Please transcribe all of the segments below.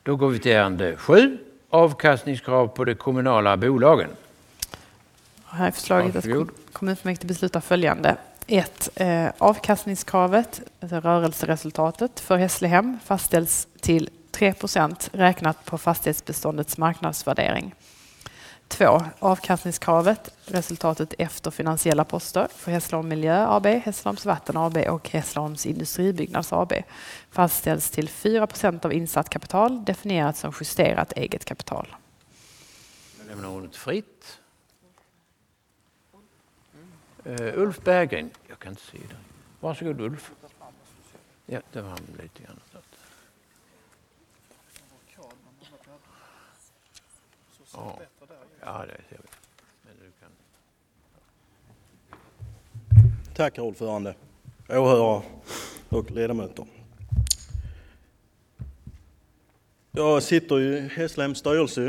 Då går vi till ärende 7. Avkastningskrav på de kommunala bolagen. Här är förslaget att kommunfullmäktige beslutar följande. 1. Avkastningskravet, alltså rörelseresultatet för Hässlehem, fastställs till 3% räknat på fastighetsbeståndets marknadsvärdering. 2. Avkastningskravet, resultatet efter finansiella poster för Hässleholm Miljö AB, Hässleholms Vatten AB och Hässleholms Industribyggnads AB, fastställs till 4% av insatt kapital, definierat som justerat eget kapital. Jag lämnar ordet fritt. Ulf Berggren, jag kan inte se det. Varsågod Ulf. Ja, det var lite grann. Ja, det ser vi. Men du kan... Tack, ordförande, åhörare och ledamöter. Jag sitter i Hässlehems styrelse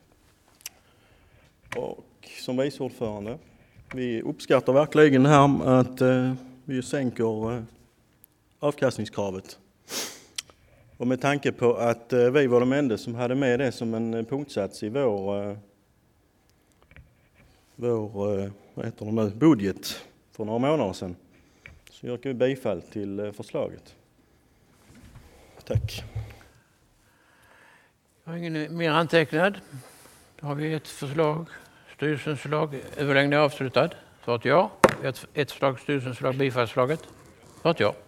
och som vice ordförande. Vi uppskattar verkligen här att vi sänker avkastningskravet. Och med tanke på att vi var de enda som hade med det som en punktsats i vår budget för några månader sedan, så yrkar vi bifall till förslaget. Tack. Jag har ingen mer antecknad. Då har vi ett förslag. Styrelsens förslag. Överläggningen är avslutad. Svaret ja. Ett förslag, styrelsens förslag, bifallsförslaget. Svaret ja.